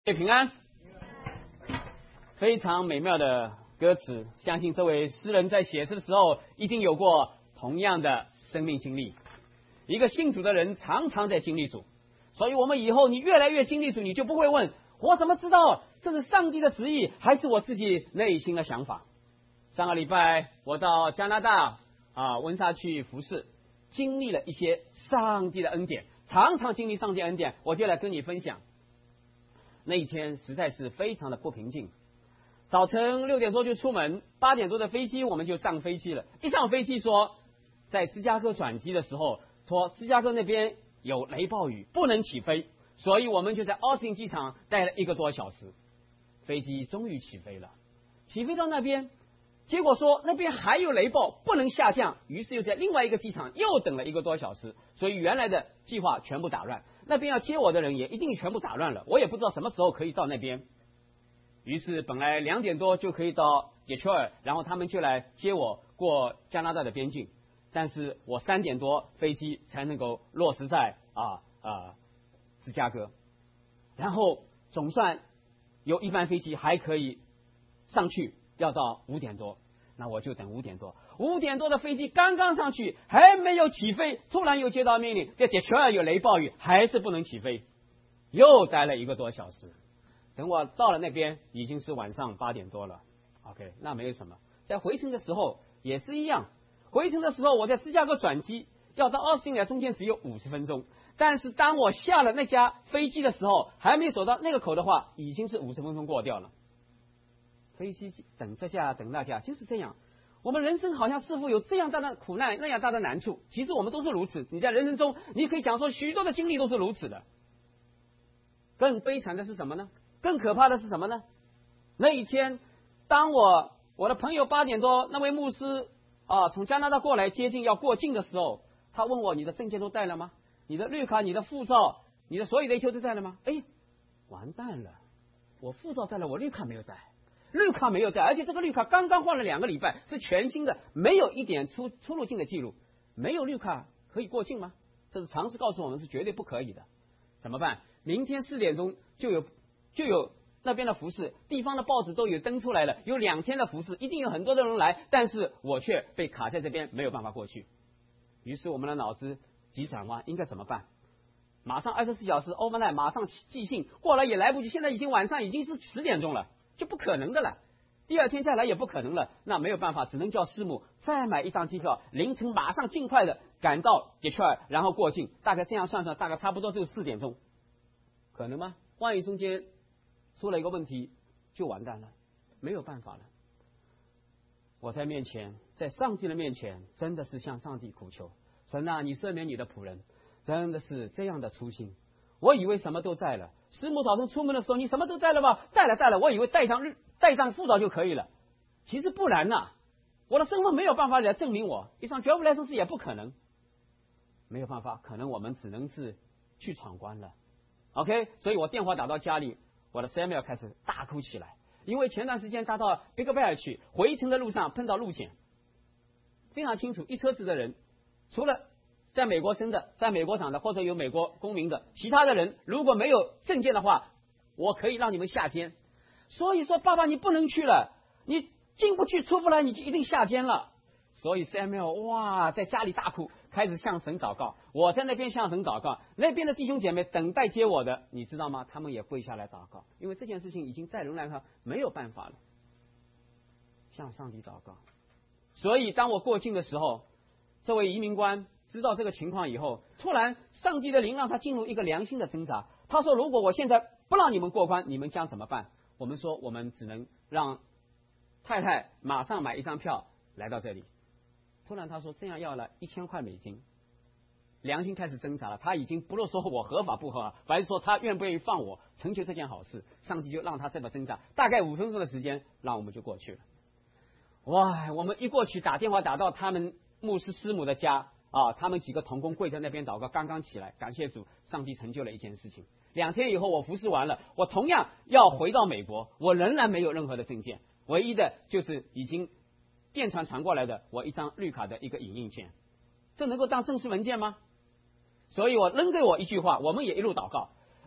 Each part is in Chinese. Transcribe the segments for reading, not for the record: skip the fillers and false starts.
平安，非常美妙的歌词，相信这位诗人在写诗的时候一定有过同样的生命经历。一个信主的人常常在经历主，所以我们以后你越来越经历主，你就不会问我怎么知道这是上帝的旨意还是我自己内心的想法。上个礼拜我到加拿大温莎去服侍，经历了一些上帝的恩典，常常经历上帝恩典，我就来跟你分享。那一天实在是非常的不平静。早晨6点多就出门，8点多的飞机我们就上飞机了。一上飞机说，在芝加哥转机的时候，说芝加哥那边有雷暴雨，不能起飞，所以我们就在奥斯汀机场待了1个多小时。飞机终于起飞了，起飞到那边，结果说那边还有雷暴，不能下降，于是又在另外一个机场又等了1个多小时，所以原来的计划全部打乱。那边要接我的人也一定全部打乱了，我也不知道什么时候可以到那边。于是本来2点多就可以到 Detroit， 然后他们就来接我过加拿大的边境，但是我3点多飞机才能够落实在芝加哥，然后总算有一班飞机还可以上去，要到5点多，那我就等5点多。5点多的飞机刚刚上去，还没有起飞，突然又接到命令，在 Detroit 有雷暴雨，还是不能起飞，又待了1个多小时。等我到了那边，已经是晚上8点多了。OK， 那没有什么。在回程的时候也是一样，回程的时候我在芝加哥转机，要到奥斯汀来，中间只有50分钟。但是当我下了那架飞机的时候，还没走到那个口的话，已经是50分钟过掉了。飞机等这架等那架，就是这样。我们人生好像似乎有这样大的苦难，那样大的难处，其实我们都是如此。你在人生中，你可以讲说许多的经历都是如此的。更悲惨的是什么呢？更可怕的是什么呢？那一天，当我的朋友8点多，那位牧师从加拿大过来接近要过境的时候，他问我：你的证件都带了吗？你的绿卡、你的护照、你的所有的一切都带了吗？哎，完蛋了！我护照带了，我绿卡没有带。绿卡没有带，而且这个绿卡刚刚换了2个礼拜，是全新的，没有一点出入境的记录。没有绿卡可以过境吗？这是常识告诉我们是绝对不可以的。怎么办？明天4点钟就有那边的服饰，地方的报纸都有登出来了，有2天的服饰，一定有很多的人来，但是我却被卡在这边，没有办法过去。于是我们的脑子急转弯，应该怎么办？马上24小时 overnight 马上寄信过来也来不及，现在已经晚上已经是10点钟了，就不可能的了。第2天再来也不可能了，那没有办法，只能叫师母再买1张机票，凌晨马上尽快的赶到 Detroit， 然后过境。大概这样算算，大概差不多就4点钟，可能吗？万一中间出了一个问题，就完蛋了，没有办法了。我在上帝的面前，真的是向上帝苦求，神啊，你赦免你的仆人，真的是这样的粗心。我以为什么都带了，师母早晨出门的时候，你什么都带了吧？带了，我以为带上护照就可以了，其实不然呐，我的身份没有办法来证明我，一张 driver license 也不可能，没有办法，可能我们只能是去闯关了。OK， 所以我电话打到家里，我的 Samuel 开始大哭起来，因为前段时间他到 Big Bear 去，回程的路上碰到路检，非常清楚，一车子的人，除了在美国生的、在美国长的或者有美国公民的，其他的人如果没有证件的话，我可以让你们下监。所以说，爸爸你不能去了，你进不去出不来，你就一定下监了。所以 Samuel 在家里大哭，开始向神祷告。我在那边向神祷告，那边的弟兄姐妹等待接我的，你知道吗？他们也跪下来祷告，因为这件事情已经在人来看没有办法了，向上帝祷告。所以当我过境的时候，这位移民官知道这个情况以后，突然上帝的灵让他进入一个良心的挣扎。他说：如果我现在不让你们过关，你们将怎么办？我们说我们只能让太太马上买1张票来到这里。突然他说这样要了1000块美金，良心开始挣扎了。他已经不是说我合法不合法，反正说他愿不愿意放我成就这件好事。上帝就让他这么挣扎，大概5分钟的时间，让我们就过去了。哇，我们一过去打电话打到他们牧师师母的家他们几个同工跪在那边祷告，刚刚起来，感谢主，上帝成就了一件事情。2天以后我服侍完了，我同样要回到美国，我仍然没有任何的证件，唯一的就是已经电传过来的我1张绿卡的一个影印件，这能够当正式文件吗？所以我扔给我一句话，我们也一路祷告，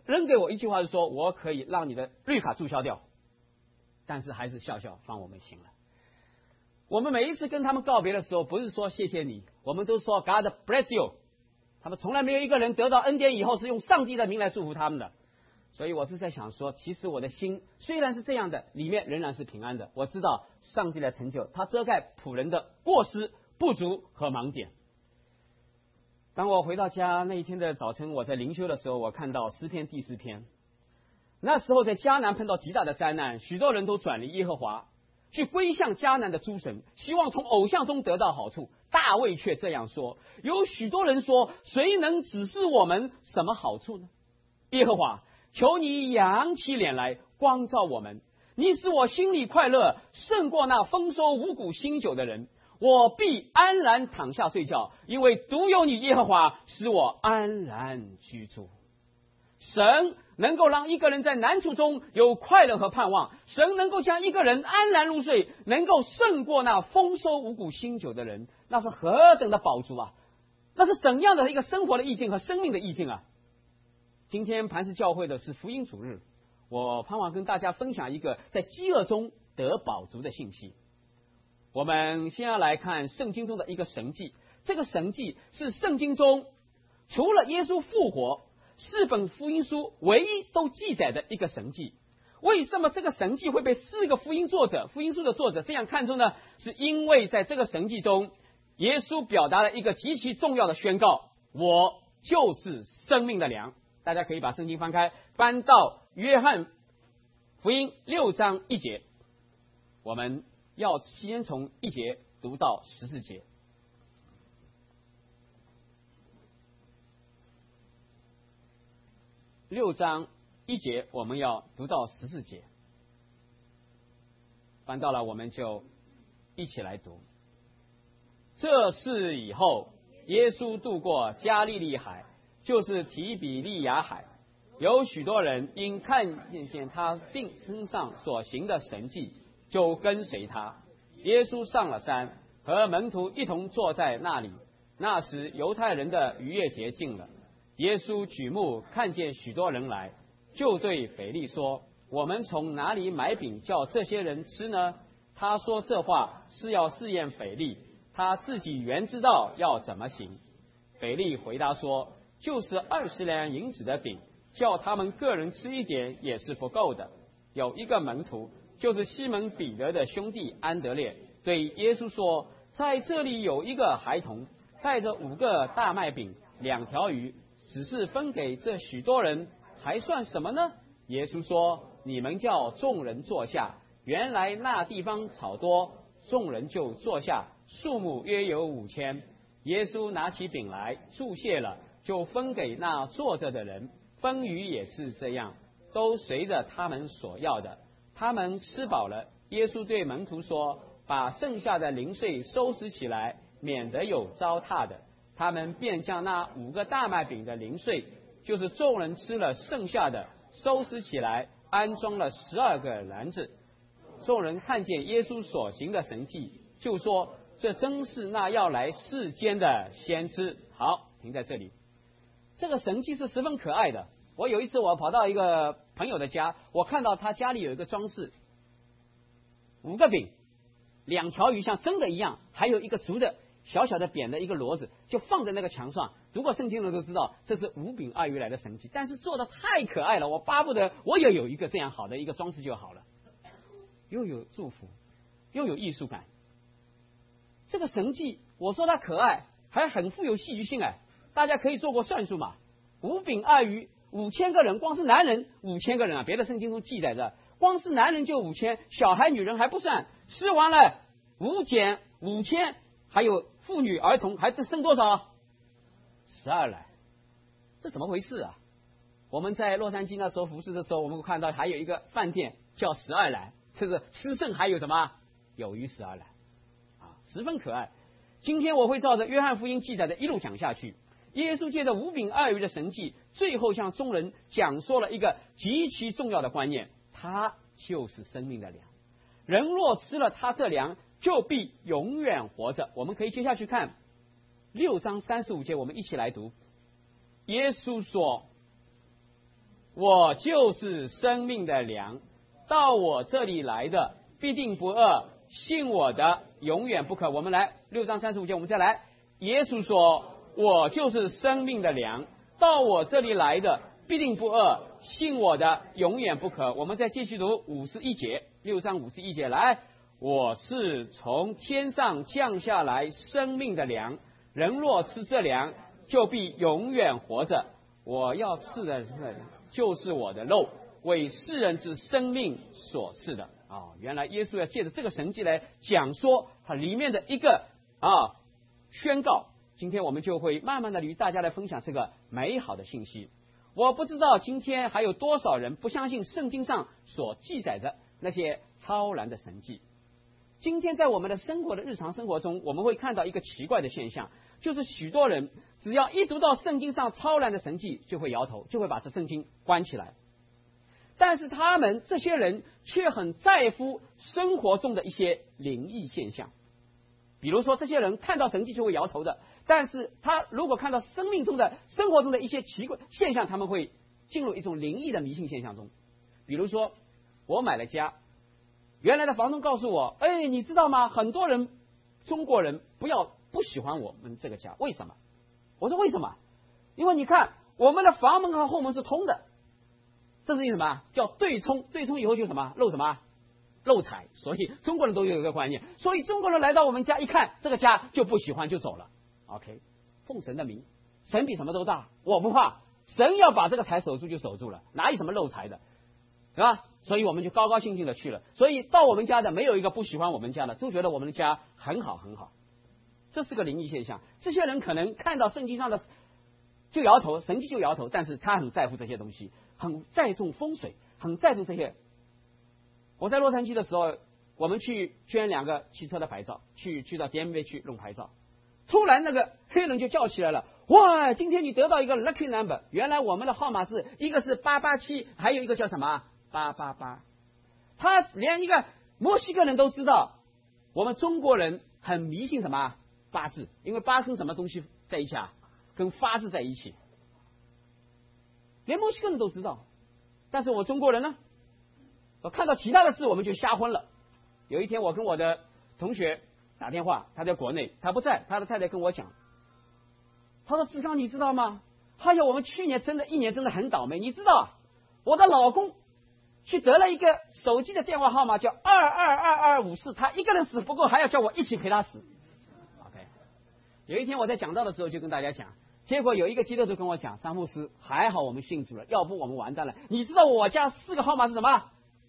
扔给我一句话，是说我可以让你的绿卡注销掉，但是还是笑笑放我们行了。我们每一次跟他们告别的时候，不是说谢谢你，我们都说 God bless you。他们从来没有一个人得到恩典以后是用上帝的名来祝福他们的。所以我是在想说，其实我的心虽然是这样的，里面仍然是平安的。我知道上帝的成就，他遮盖仆人的过失、不足和盲点。当我回到家那一天的早晨，我在灵修的时候，我看到诗篇第4篇。那时候在迦南碰到极大的灾难，许多人都转离耶和华，去归向迦南的诸神，希望从偶像中得到好处。大卫却这样说：有许多人说，谁能指示我们什么好处呢？耶和华，求你扬起脸来光照我们，你使我心里快乐，胜过那丰收五谷新酒的人。我必安然躺下睡觉，因为独有你耶和华使我安然居住。神能够让一个人在难处中有快乐和盼望，神能够将一个人安然入睡，能够胜过那丰收五谷新酒的人，那是何等的宝足啊！那是怎样的一个生活的意境和生命的意境啊！今天磐石教会的是福音主日，我盼望跟大家分享一个在饥饿中得饱足的信息。我们先要来看圣经中的一个神迹，这个神迹是圣经中除了耶稣复活4本福音书唯一都记载的一个神迹。为什么这个神迹会被4个福音书的作者这样看重呢？是因为在这个神迹中，耶稣表达了一个极其重要的宣告：我就是生命的粮。大家可以把圣经翻开，翻到约翰福音6章1节，我们要先从1节读到14节。6章1节，我们要读到14节。翻到了，我们就一起来读。这事以后，耶稣渡过加利利海，就是提比利亚海。有许多人因看见他病身上所行的神迹，就跟随他。耶稣上了山，和门徒一同坐在那里。那时犹太人的逾越节近了，耶稣举目看见许多人来，就对腓力说：我们从哪里买饼叫这些人吃呢？他说这话是要试验腓力，他自己原知道要怎么行。腓力回答说：就是20两银子的饼，叫他们个人吃一点也是不够的。有一个门徒，就是西门彼得的兄弟安德烈，对耶稣说：在这里有一个孩童，带着5个大麦饼、2条鱼，只是分给这许多人，还算什么呢？耶稣说：你们叫众人坐下。原来那地方草多，众人就坐下，数目约有5000。耶稣拿起饼来，祝谢了，就分给那坐着的人。分鱼也是这样，都随着他们所要的。他们吃饱了，耶稣对门徒说：把剩下的零碎收拾起来，免得有糟蹋的。他们便将那5个大麦饼的零碎，就是众人吃了剩下的，收拾起来，安装了12个篮子。众人看见耶稣所行的神迹，就说：这真是那要来世间的先知。好，停在这里。这个神迹是十分可爱的。我有一次我跑到一个朋友的家，我看到他家里有一个装饰，5个饼、2条鱼像真的一样，还有一个竹的小小的扁的一个骡子，就放在那个墙上。读过圣经的人都知道，这是5饼2鱼来的神迹，但是做的太可爱了，我巴不得我也有一个这样好的一个装饰就好了，又有祝福，又有艺术感。这个神迹，我说它可爱，还很富有戏剧性哎！大家可以做过算术嘛？5饼2鱼，5000个人，光是男人5000个人啊！别的圣经中记载着，光是男人就5000，小孩女人还不算。吃完了5减5000，还有妇女儿童，还剩多少？12来，这怎么回事啊？我们在洛杉矶那时候服侍的时候，我们看到还有一个饭店叫12来，这是吃剩还有什么？有余12来啊，十分可爱。今天我会照着约翰福音记载的一路讲下去。耶稣借着5饼2鱼的神迹，最后向众人讲说了一个极其重要的观念，他就是生命的粮。人若吃了他这粮，就必永远活着。我们可以接下去看6章35节，我们一起来读。耶稣说： 我就是生命的粮，到我这里来的必定不饿，信我的永远不渴。我们来6章35节，我们再来。耶稣说，我就是生命的粮，到我这里来的必定不饿，信我的永远不渴。我们再继续读51节，6章51节，来，我是从天上降下来生命的粮，人若吃这粮，就必永远活着。我要赐的就是我的肉，为世人之生命所赐的。原来耶稣要借着这个神迹来讲说它里面的一个宣告。今天我们就会慢慢的与大家来分享这个美好的信息。我不知道今天还有多少人不相信圣经上所记载着那些超然的神迹。今天在我们的生活的日常生活中，我们会看到一个奇怪的现象，就是许多人只要一读到圣经上超然的神迹，就会摇头，就会把这圣经关起来。但是这些人却很在乎生活中的一些灵异现象。比如说，这些人看到神迹就会摇头的，但是他如果看到生活中的一些奇怪现象，他们会进入一种灵异的迷信现象中。比如说，我买了家，原来的房东告诉我，你知道吗？很多人中国人不喜欢我们这个家，为什么？我说为什么？因为你看我们的房门和后门是通的，这是什么？叫对冲，对冲以后就什么？漏财，所以中国人都有一个观念，所以中国人来到我们家一看这个家就不喜欢就走了。OK， 奉神的名，神比什么都大，我不怕，神要把这个财守住就守住了，哪有什么漏财的，对吧？所以我们就高高兴兴的去了。所以到我们家的没有一个不喜欢我们家的，都觉得我们的家很好很好。这是个灵异现象。这些人可能看到圣经上的就摇头，神迹就摇头，但是他很在乎这些东西，很在重风水，很在重这些。我在洛杉矶的时候，我们去捐2个汽车的牌照，去到 DMV 去弄牌照。突然那个黑人就叫起来了，哇，今天你得到一个 lucky number。 原来我们的号码是一个是887，还有一个叫什么888。他连一个墨西哥人都知道，我们中国人很迷信什么八字，因为八跟什么东西在一起啊？跟发字在一起，连墨西哥人都知道。但是我中国人呢，我看到其他的字我们就瞎昏了。有一天我跟我的同学打电话，他在国内，他不在，他的太太跟我讲，他说志刚你知道吗？我们去年一年真的很倒霉，你知道我的老公去得了一个手机的电话号码叫222254，他一个人死不够，还要叫我一起陪他死。 OK， 有一天我在讲道的时候就跟大家讲，结果有一个基督徒跟我讲，张牧师还好我们信主了，要不我们完蛋了。你知道我家4个号码是什么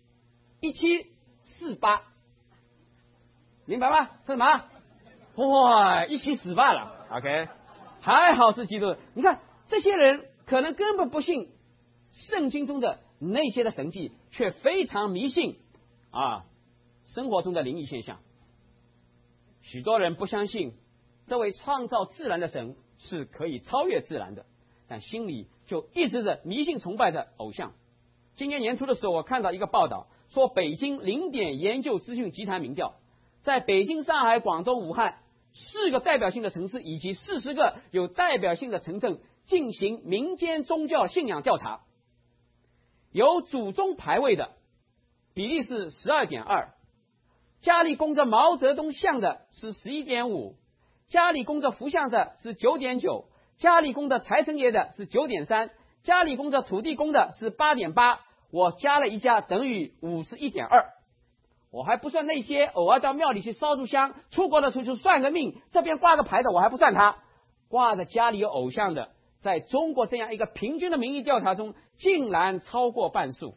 ？1748，明白吗？是什么？哇，一起死罢了。 OK， 还好是基督徒。你看这些人可能根本不信圣经中的那些的神迹，却非常迷信生活中的灵异现象。许多人不相信这位创造自然的神是可以超越自然的，但心里就一直的迷信崇拜的偶像。今年年初的时候，我看到一个报道说，北京0点研究资讯集团民调，在北京、上海、广东、武汉4个代表性的城市以及40个有代表性的城镇进行民间宗教信仰调查，有祖宗牌位的比例是 12.2%， 家里供着毛泽东像的是 11.5%， 家里供着佛像的是 9.9%， 家里供着财神爷的是 9.3%， 家里供着土地公的是 8.8%， 我加了一加等于 51.2%。 我还不算那些偶尔到庙里去烧炷香，出国的时候去算个命，这边挂个牌的我还不算他，挂着家里有偶像的，在中国这样一个平均的民意调查中竟然超过半数。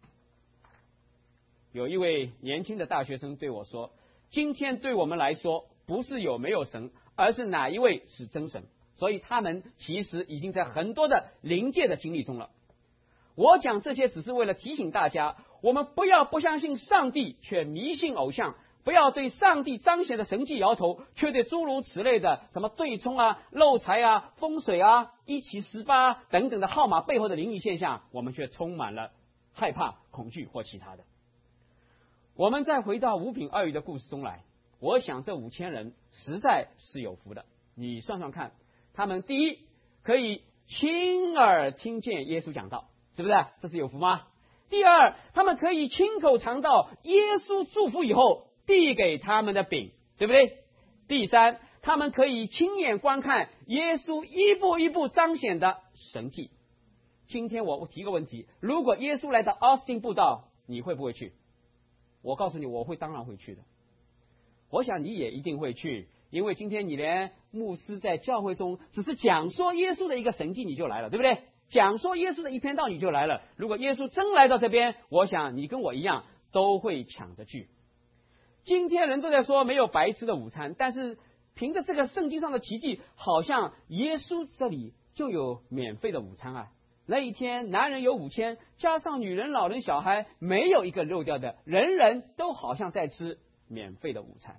有一位年轻的大学生对我说，今天对我们来说不是有没有神，而是哪一位是真神。所以他们其实已经在很多的灵界的经历中了。我讲这些只是为了提醒大家，我们不要不相信上帝却迷信偶像，不要对上帝彰显的神迹摇头，却对诸如此类的什么对冲漏财风水1748等等的号码背后的灵异现象，我们却充满了害怕、恐惧或其他的。我们再回到五饼二鱼的故事中来，我想这5000人实在是有福的。你算算看，他们第一可以亲耳听见耶稣讲道， 是不是？这是有福吗？第二，他们可以亲口尝到耶稣祝福以后递给他们的饼，对不对？第三，他们可以亲眼观看耶稣一步一步彰显的神迹。今天我提个问题，如果耶稣来到奥斯汀布道，你会不会去？我告诉你，我当然会去的。我想你也一定会去，因为今天你连牧师在教会中只是讲说耶稣的一个神迹你就来了，对不对？讲说耶稣的一篇道你就来了。如果耶稣真来到这边，我想你跟我一样都会抢着去。今天人都在说没有白吃的午餐，但是凭着这个圣经上的奇迹，好像耶稣这里就有免费的午餐啊。那一天男人有5000，加上女人、老人、小孩，没有一个漏掉的，人人都好像在吃免费的午餐。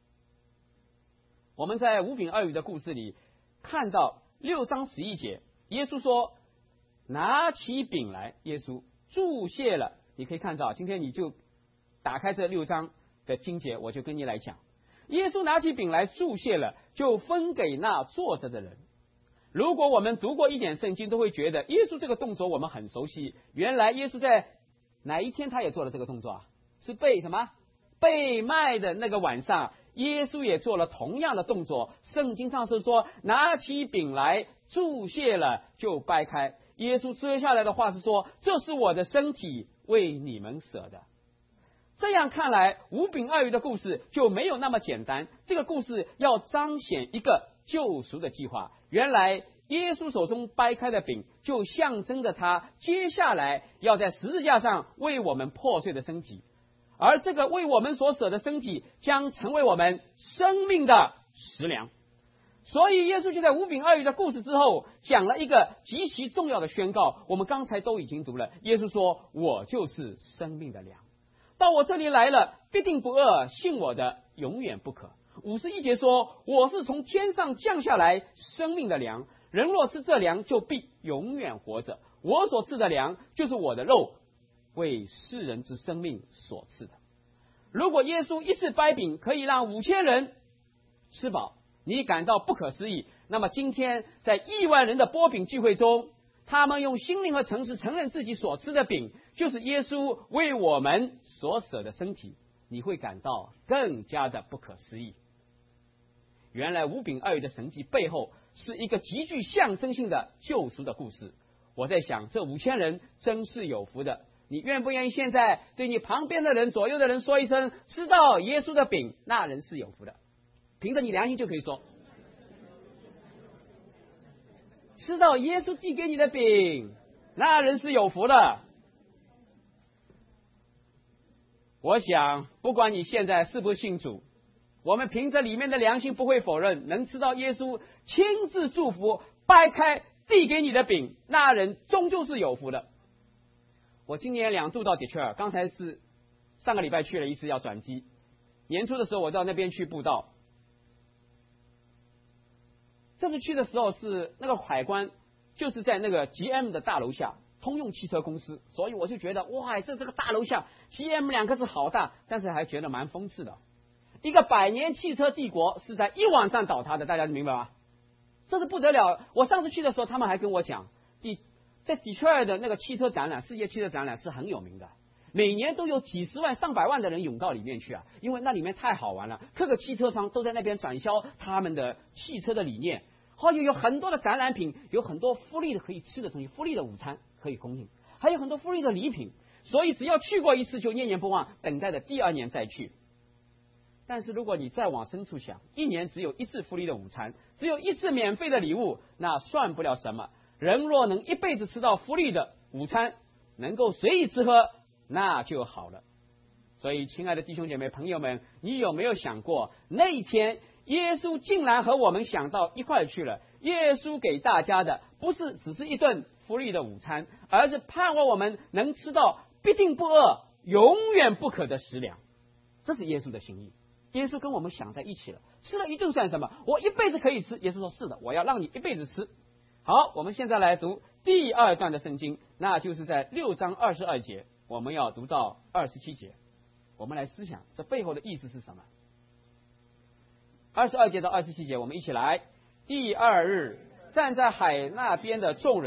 我们在五饼二鱼的故事里看到6章11节，耶稣说拿起饼来，耶稣祝谢了。你可以看到，今天你就打开这6章的经节，我就跟你来讲。耶稣拿起饼来祝谢了，就分给那坐着的人。如果我们读过一点圣经，都会觉得耶稣这个动作我们很熟悉。原来耶稣在哪一天他也做了这个动作啊？是被卖的那个晚上，耶稣也做了同样的动作。圣经上是说拿起饼来祝谢了，就掰开。耶稣接下来的话是说，这是我的身体，为你们舍的。这样看来，五饼二鱼的故事就没有那么简单。这个故事要彰显一个救赎的计划。原来耶稣手中掰开的饼，就象征着他接下来要在十字架上为我们破碎的身体，而这个为我们所舍的身体将成为我们生命的食粮。所以耶稣就在五饼二鱼的故事之后讲了一个极其重要的宣告，我们刚才都已经读了。耶稣说，我就是生命的粮，到我这里来了，必定不饿，信我的永远不渴。51节说，我是从天上降下来生命的粮，人若吃这粮，就必永远活着。我所吃的粮，就是我的肉，为世人之生命所赐的。如果耶稣一次掰饼可以让5000人吃饱，你感到不可思议，那么今天在亿万人的擘饼聚会中，他们用心灵和诚实承认自己所吃的饼就是耶稣为我们所舍的身体，你会感到更加的不可思议。原来五饼二鱼的神迹背后是一个极具象征性的救赎的故事。我在想，这5000人真是有福的。你愿不愿意现在对你旁边的人、左右的人说一声，吃到耶稣的饼，那人是有福的。凭着你良心就可以说，吃到耶稣递给你的饼，那人是有福的。我想不管你现在是不是信主，我们凭着里面的良心不会否认，能吃到耶稣亲自祝福掰开递给你的饼，那人终究是有福的。我今年2度到底切尔，刚才是上个礼拜去了一次要转机，年初的时候我到那边去布道。这次去的时候是那个海关就是在那个 GM 的大楼下，通用汽车公司，所以我就觉得哇，这个大楼下 GM 2个字好大，但是还觉得蛮讽刺的。一个100年汽车帝国是在一晚上倒塌的，大家明白吗？这是不得了。我上次去的时候，他们还跟我讲，在底特律的那个汽车展览，世界汽车展览是很有名的，每年都有几十万、上百万的人涌到里面去啊，因为那里面太好玩了，各个汽车商都在那边转销他们的汽车的理念，还有很多的展览品，有很多福利的可以吃的东西，福利的午餐可以供应，还有很多福利的礼品，所以只要去过一次就念念不忘，等待着第2年再去。但是如果你再往深处想，1年只有1次福利的午餐，只有1次免费的礼物，那算不了什么。人若能一辈子吃到福利的午餐，能够随意吃喝，那就好了。所以亲爱的弟兄姐妹朋友们，你有没有想过，那一天耶稣竟然和我们想到一块去了？耶稣给大家的不是只是一顿福利的午餐，而是盼望我们能吃到必定不饿、永远不渴的食粮。这是耶稣的心意。耶稣跟我们想在一起了，吃了一顿算什么？我一辈子可以吃。耶稣说是的，我要让你一辈子吃。好，我们现在来读第2段的圣经，那就是在6章22节，我们要读到27节。我们来思想这背后的意思是什么。22节到27节，我们一起来。第2日，站在海那边的众人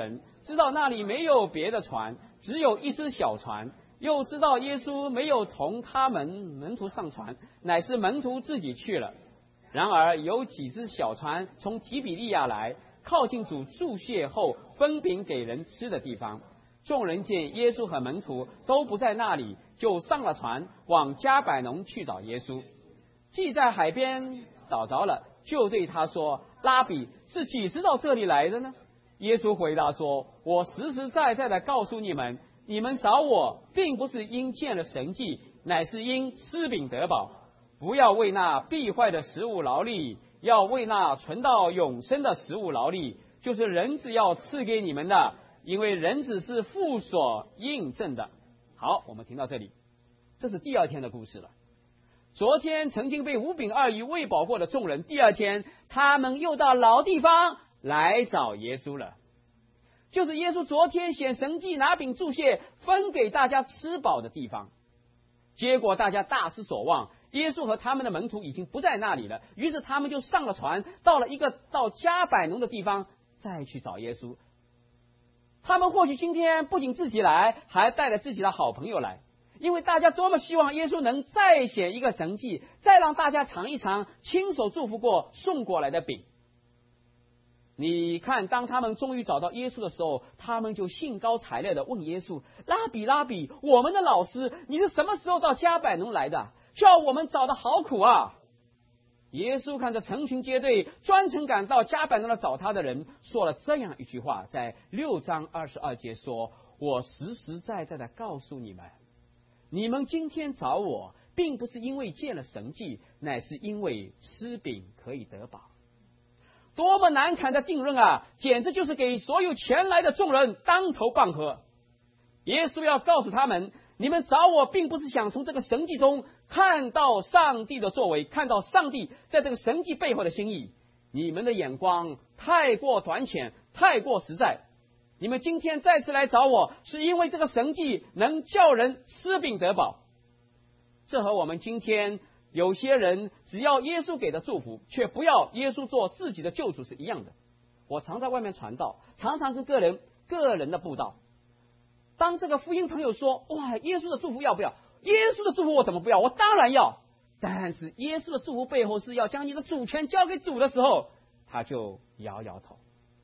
知道那里没有别的船，只有一只小船，又知道耶稣没有同他们门徒上船，乃是门徒自己去了。然而有几只小船从提比利亚来，靠近主注谢后分饼给人吃的地方。众人见耶稣和门徒都不在那里，就上了船，往迦百农去找耶稣。既在海边找着了，就对他说：拉比，是几时到这里来的呢？耶稣回答说：我实实在在的告诉你们，你们找我，并不是因见了神迹，乃是因吃饼得饱。不要为那必坏的食物劳力，要为那存到永生的食物劳力，就是人子要赐给你们的，因为人子是父所印证的。好，我们听到这里，这是第二天的故事了。昨天曾经被5饼2鱼喂饱过的众人，第二天他们又到老地方来找耶稣了。就是耶稣昨天显神迹，拿饼祝谢，分给大家吃饱的地方。结果大家大失所望，耶稣和他们的门徒已经不在那里了，于是他们就上了船，到了一个到迦百农的地方，再去找耶稣。他们或许今天不仅自己来，还带着自己的好朋友来，因为大家多么希望耶稣能再显一个神迹，再让大家尝一尝亲手祝福过送过来的饼。你看，当他们终于找到耶稣的时候，他们就兴高采烈地问耶稣：拉比，拉比，我们的老师，你是什么时候到迦百农来的？叫我们找得好苦啊！耶稣看着成群结队专程赶到迦百农来找他的人，说了这样一句话，在6章22节说：我实实在在地告诉你们，你们今天找我，并不是因为见了神迹，乃是因为吃饼可以得饱。多么难堪的定论啊！简直就是给所有前来的众人当头棒喝。耶稣要告诉他们，你们找我并不是想从这个神迹中看到上帝的作为，看到上帝在这个神迹背后的心意。你们的眼光太过短浅，太过实在。你们今天再次来找我，是因为这个神迹能叫人吃饼得饱。这和我们今天有些人只要耶稣给的祝福，却不要耶稣做自己的救主是一样的。我常在外面传道，常常跟个人的布道。当这个福音朋友说：哇，耶稣的祝福要不要？耶稣的祝福我怎么不要？我当然要。但是耶稣的祝福背后是要将你的主权交给主的时候，他就摇摇头。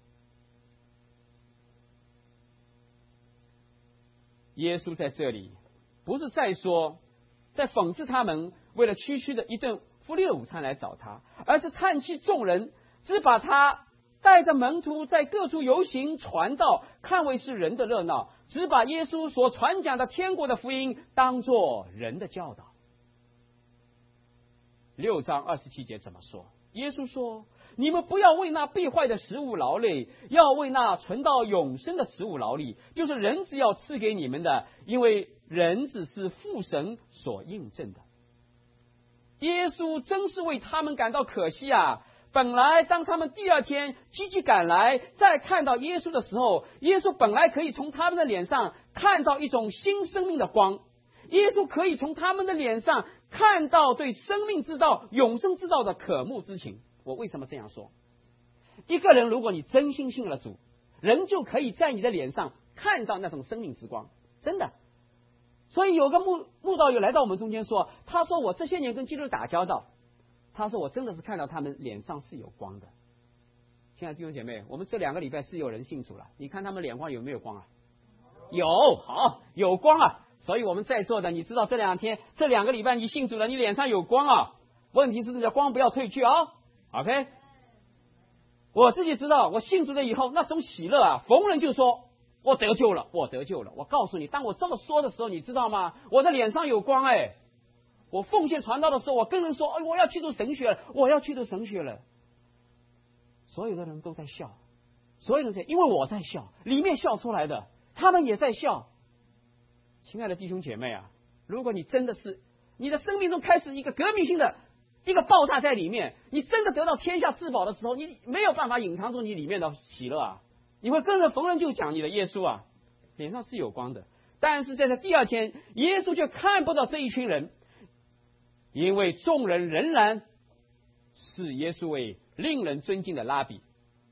耶稣在这里不是在讽刺他们为了区区的一顿复列午餐来找他，而是叹气众人只把他带着门徒在各处游行传道，看为是人的热闹，只把耶稣所传讲的天国的福音当作人的教导。6章27节怎么说？耶稣说：你们不要为那必坏的食物劳累，要为那存到永生的食物劳力，就是人子要赐给你们的，因为人子是父神所印证的。耶稣真是为他们感到可惜啊！本来当他们第二天积极赶来，再看到耶稣的时候，耶稣本来可以从他们的脸上看到一种新生命的光，耶稣可以从他们的脸上看到对生命之道、永生之道的渴慕之情。我为什么这样说？一个人如果你真心信了主，人就可以在你的脸上看到那种生命之光，真的。所以有个慕道友来到我们中间说，他说我这些年跟基督徒打交道，他说我真的是看到他们脸上是有光的。亲爱的弟兄姐妹，我们这2个礼拜是有人信主了，你看他们脸上有没有光啊？有，好，有光啊。所以我们在座的，你知道这2个礼拜你信主了，你脸上有光啊。问题是这个光不要褪去啊。OK， 我自己知道，我信主了以后那种喜乐啊，逢人就说我得救了，我得救了。我告诉你，当我这么说的时候，你知道吗？我的脸上有光哎。我奉献传道的时候，我跟人说，哎，我要去读神学了，我要去读神学了。所有的人都在笑，所有人在，因为我在笑，里面笑出来的，他们也在笑。亲爱的弟兄姐妹啊，如果你真的是你的生命中开始一个革命性的一个爆炸在里面，你真的得到天下至宝的时候，你没有办法隐藏住你里面的喜乐啊！你会跟着逢人就讲你的耶稣啊，脸上是有光的。但是在这第二天，耶稣却看不到这一群人，因为众人仍然视耶稣为令人尊敬的拉比。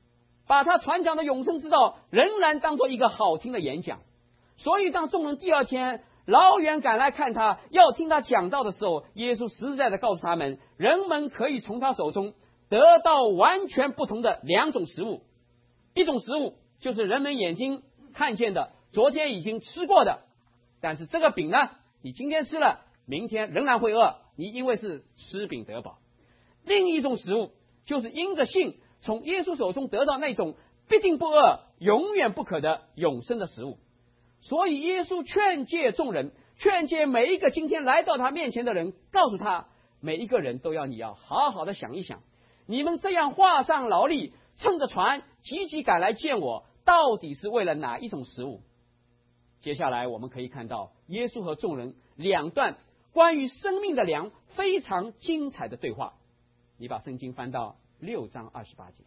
把他传讲的永生之道仍然当作一个好听的演讲。所以当众人第二天老远赶来看他，要听他讲道的时候，耶稣实在的告诉他们，人们可以从他手中得到完全不同的两种食物。一种食物就是人们眼睛看见的，昨天已经吃过的，但是这个饼呢，你今天吃了，明天仍然会饿，你因为是吃饼得饱。另一种食物就是因着信从耶稣手中得到那种必定不饿、永远不渴的永生的食物。所以耶稣劝诫众人，劝诫每一个今天来到他面前的人，告诉他，每一个人你要好好的想一想，你们这样画上劳力，乘着船急急赶来见我，到底是为了哪一种食物？接下来我们可以看到耶稣和众人两段关于生命的粮非常精彩的对话。你把圣经翻到6章28节。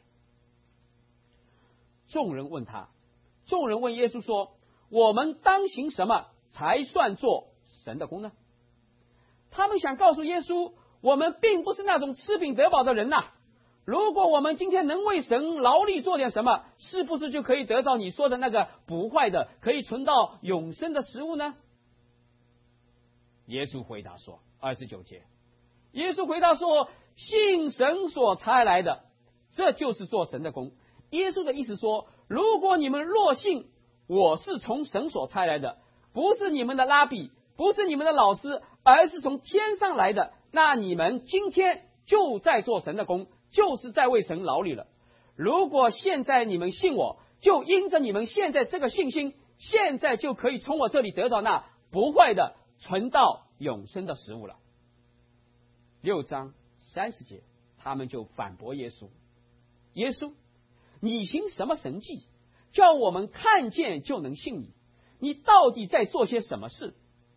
众人问耶稣说，我们当行什么才算做神的工呢？他们想告诉耶稣，我们并不是那种吃饼得饱的人呐。如果我们今天能为神劳力做点什么，是不是就可以得到你说的那个不坏的、可以存到永生的食物呢？耶稣回答说，29节，耶稣回答说，信神所差来的，这就是做神的工。耶稣的意思说，如果你们若信我是从神所差来的，不是你们的拉比，不是你们的老师，而是从天上来的，那你们今天就在做神的工，就是在为神劳力了。如果现在你们信我，就因着你们现在这个信心，现在就可以从我这里得到那不坏的、存到永生的食物了。6章30节，他们就反驳耶稣，耶稣，你行什么神迹，叫我们看见就能信你？你到底在做些什么事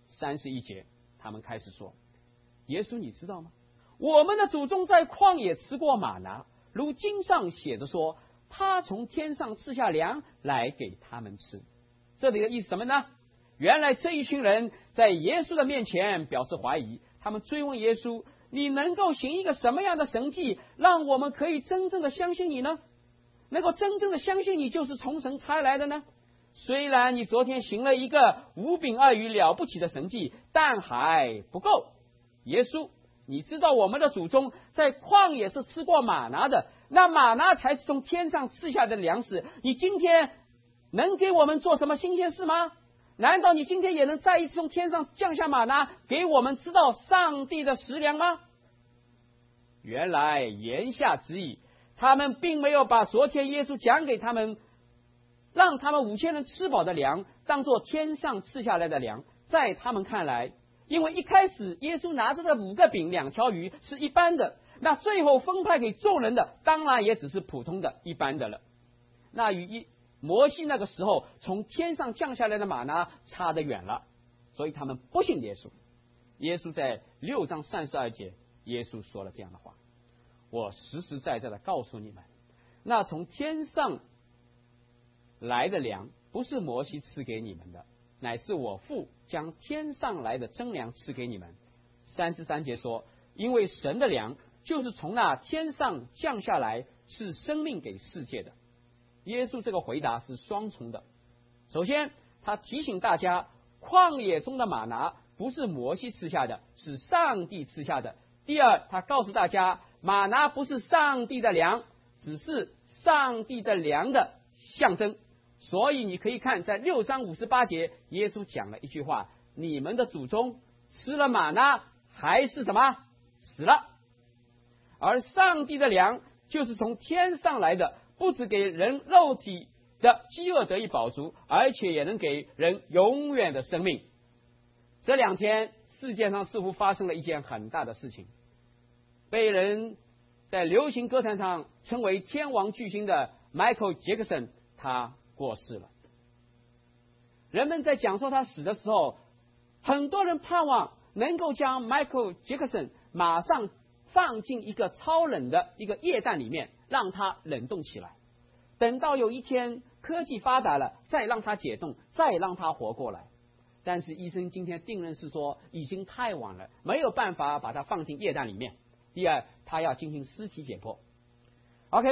？31节，他们开始说，耶稣你知道吗？我们的祖宗在旷野吃过玛拿，如经上写着说，他从天上赐下粮来给他们吃。这里的意思什么呢？原来这一群人在耶稣的面前表示怀疑，他们追问耶稣，你能够行一个什么样的神迹，让我们可以真正的相信你呢？能够真正的相信你就是从神差来的呢？虽然你昨天行了一个5饼2鱼了不起的神迹，但还不够。耶稣，你知道我们的祖宗在旷野是吃过玛拿的，那玛拿才是从天上赐下的粮食，你今天能给我们做什么新鲜事吗？难道你今天也能再一次从天上降下玛拿，给我们知道上帝的食粮吗？原来言下之意，他们并没有把昨天耶稣讲给他们，让他们5000人吃饱的粮当作天上赐下来的粮。在他们看来，因为一开始耶稣拿着的5个饼2条鱼是一般的，那最后分派给众人的当然也只是普通的一般的了，那与摩西那个时候从天上降下来的玛拿差得远了，所以他们不信耶稣。耶稣在6章32节，耶稣说了这样的话，我实实在在的告诉你们，那从天上来的粮不是摩西赐给你们的，乃是我父将天上来的真粮赐给你们。33节说，因为神的粮就是从那天上降下来，是生命给世界的。耶稣这个回答是双重的。首先他提醒大家，旷野中的玛拿不是摩西赐下的，是上帝赐下的。第二，他告诉大家，玛拿不是上帝的粮，只是上帝的粮的象征。所以你可以看在6章58节，耶稣讲了一句话，你们的祖宗吃了玛拿还是什么？死了。而上帝的粮就是从天上来的，不只给人肉体的饥饿得以饱足，而且也能给人永远的生命。这2天世界上似乎发生了一件很大的事情，被人在流行歌坛上称为天王巨星的 Michael Jackson 他过世了。人们在讲说他死的时候，很多人盼望能够将 Michael Jackson 马上放进一个超冷的一个液氮里面，让它冷冻起来，等到有一天科技发达了，再让它解冻，再让它活过来。但是医生今天定论是说，已经太晚了，没有办法把它放进液氮里面。第二，他要进行尸体解剖。OK，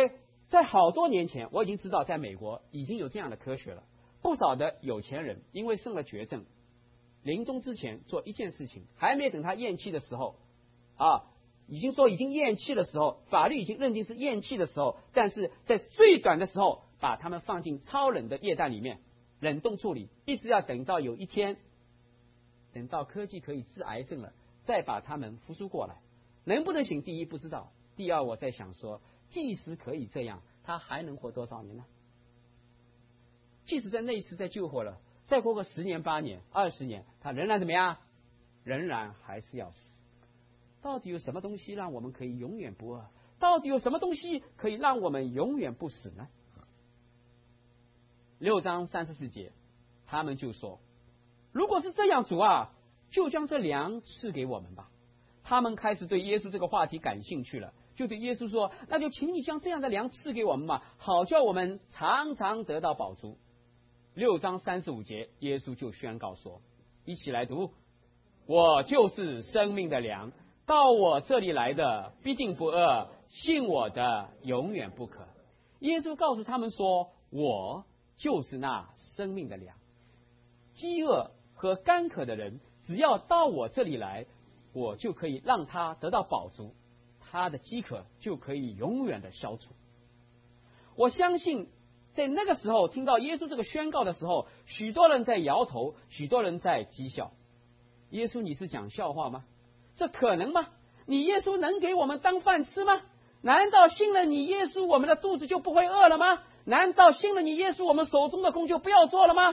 在好多年前，我已经知道，在美国已经有这样的科学了。不少的有钱人因为生了绝症，临终之前做一件事情，还没等他咽气的时候，已经咽气的时候，法律已经认定是咽气的时候，但是在最短的时候，把他们放进超冷的液氮里面冷冻处理，一直要等到有一天，等到科技可以治癌症了，再把他们复苏过来。能不能行？第一不知道，第二我在想说，即使可以这样，他还能活多少年呢？即使在那一次再救活了，再过个10年、8年、20年，他仍然怎么样？仍然还是要死。到底有什么东西让我们可以永远不饿？到底有什么东西可以让我们永远不死呢？6章34节，他们就说：如果是这样，主啊，就将这粮赐给我们吧。他们开始对耶稣这个话题感兴趣了，就对耶稣说：那就请你将这样的粮赐给我们吧，好叫我们常常得到饱足。6章35节，耶稣就宣告说，一起来读：我就是生命的粮，到我这里来的必定不饿，信我的永远不渴。耶稣告诉他们说，我就是那生命的粮。饥饿和干渴的人只要到我这里来，我就可以让他得到饱足，他的饥渴就可以永远的消除。我相信在那个时候听到耶稣这个宣告的时候，许多人在摇头，许多人在讥笑。耶稣，你是讲笑话吗？这可能吗？你耶稣能给我们当饭吃吗？难道信了你耶稣，我们的肚子就不会饿了吗？难道信了你耶稣，我们手中的工就不要做了吗？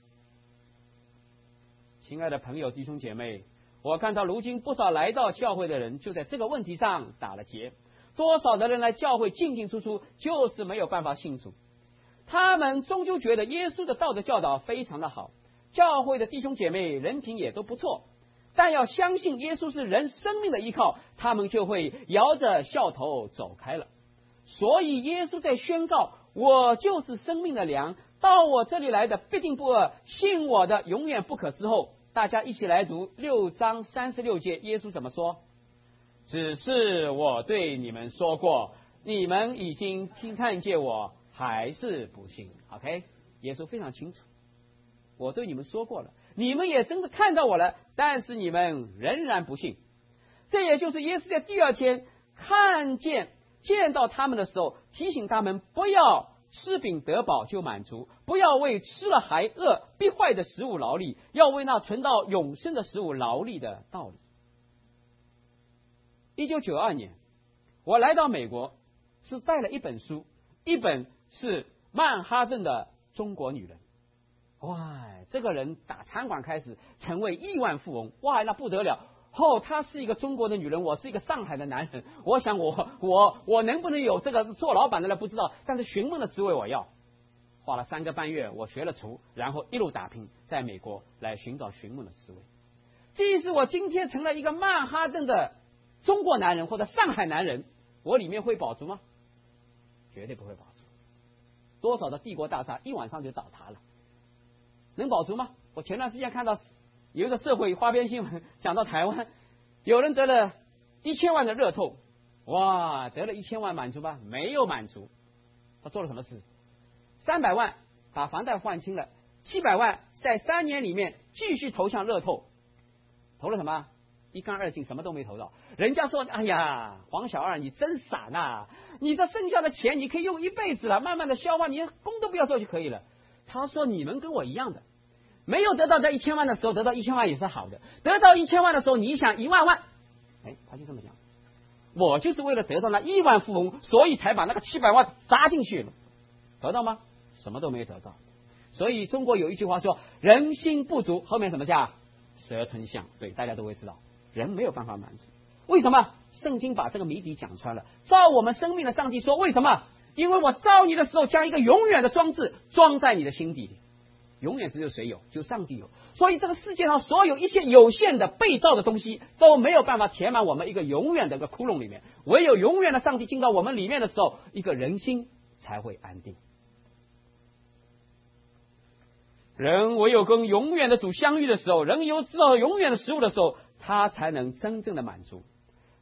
亲爱的朋友弟兄姐妹，我看到如今不少来到教会的人就在这个问题上打了结。多少的人来教会进进出出，就是没有办法信主。他们终究觉得耶稣的道德教导非常的好，教会的弟兄姐妹人品也都不错，但要相信耶稣是人生命的依靠，他们就会摇着笑头走开了。所以耶稣在宣告，我就是生命的粮，到我这里来的必定不饿，信我的永远不渴之后，大家一起来读6章36节，耶稣怎么说？只是我对你们说过，你们已经看见我，还是不信。 OK， 耶稣非常清楚，我对你们说过了，你们也真的看到我了，但是你们仍然不信。这也就是耶稣在第二天见到他们的时候，提醒他们不要吃饼得饱就满足，不要为吃了还饿必坏的食物劳力，要为那存到永生的食物劳力的道理。1992年我来到美国，是带了一本书，一本是曼哈顿的中国女人。哇，这个人打餐馆开始成为亿万富翁，哇，那不得了。她是一个中国的女人，我是一个上海的男人，我想我能不能有这个做老板的呢？不知道，但是询问的职位我要。花了3个半月，我学了厨，然后一路打拼，在美国来寻找询问的职位。即使我今天成了一个曼哈顿的中国男人或者上海男人，我里面会饱足吗？绝对不会饱足。多少的帝国大厦一晚上就倒塌了，能饱足吗？我前段时间看到有一个社会花边新闻，讲到台湾有人得了1000万的乐透，哇，得了1000万满足吧？没有满足。他做了什么事？300万把房贷还清了，700万在3年里面继续投向乐透，投了什么？一干二净，什么都没投到。人家说，哎呀，黄小二你真傻呐，你这剩下的钱你可以用一辈子了，慢慢的消化，你工都不要做就可以了。他说你们跟我一样的，没有得到这1000万的时候，得到1000万也是好的，得到1000万的时候你想10000万，他就这么讲，我就是为了得到那亿万富翁，所以才把那个700万砸进去了，得到吗？什么都没得到。所以中国有一句话说，人心不足，后面什么叫蛇吞象？对，大家都会知道，人没有办法满足。为什么？圣经把这个谜底讲穿了。造我们生命的上帝说，为什么？因为我造你的时候，将一个永远的装置装在你的心底里。永远只有谁有？就上帝有。所以这个世界上所有一切有限的被造的东西都没有办法填满我们一个永远的一个窟窿里面，唯有永远的上帝进到我们里面的时候，一个人心才会安定。人唯有跟永远的主相遇的时候，人有知道永远的食物的时候，他才能真正的满足。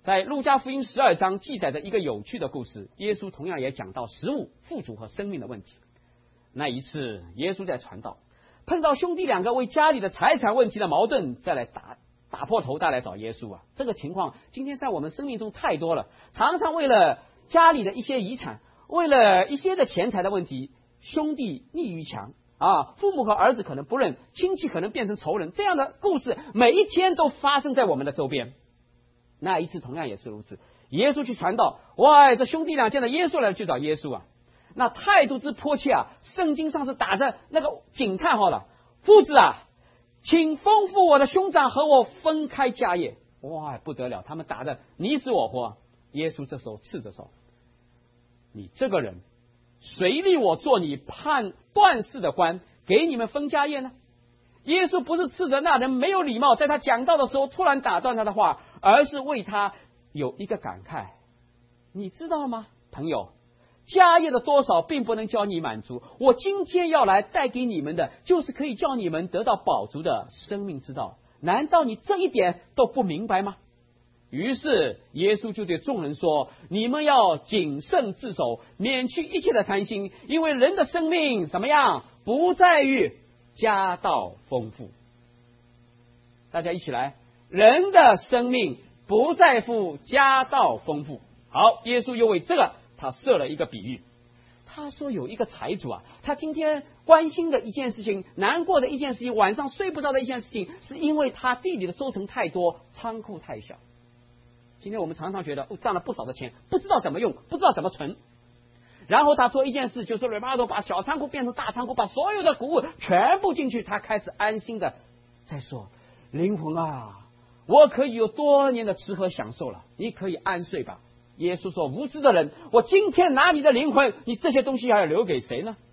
在路加福音12章记载着一个有趣的故事，耶稣同样也讲到食物、富足和生命的问题。那一次，耶稣在传道，碰到兄弟两个为家里的财产问题的矛盾，再来打破头再来找耶稣啊！这个情况今天在我们生命中太多了，常常为了家里的一些遗产，为了一些的钱财的问题，兄弟逆于墙啊，父母和儿子可能不认，亲戚可能变成仇人，这样的故事每一天都发生在我们的周边。那一次同样也是如此，耶稣去传道，哇，这兄弟俩见到耶稣来去找耶稣啊，那态度之迫切啊，圣经上是打着那个警叹号了，父子啊，请吩咐我的兄长和我分开家业。哇，不得了，他们打得你死我活。耶稣这时候斥责说，你这个人，谁立我做你判断事的官，给你们分家业呢？耶稣不是斥责那人没有礼貌，在他讲道的时候突然打断他的话，而是为他有一个感慨。你知道吗，朋友，家业的多少并不能叫你满足，我今天要来带给你们的，就是可以叫你们得到饱足的生命之道。难道你这一点都不明白吗？于是耶稣就对众人说，你们要谨慎自守，免去一切的贪心，因为人的生命怎么样，不在于家道丰富。大家一起来，人的生命不在乎家道丰富。好，耶稣又为这个他设了一个比喻，他说有一个财主啊，他今天关心的一件事情，难过的一件事情，晚上睡不着的一件事情，是因为他地里的收成太多，仓库太小。今天我们常常觉得赚了不少的钱，不知道怎么用，不知道怎么存。然后他做一件事，就是雷巴多把小仓库变成大仓库，把所有的谷物全部进去，他开始安心的在说，灵魂啊，我可以有多年的吃喝享受了，你可以安睡吧。耶稣说，无知的人，我今天拿你的灵魂，你这些东西还要留给谁呢？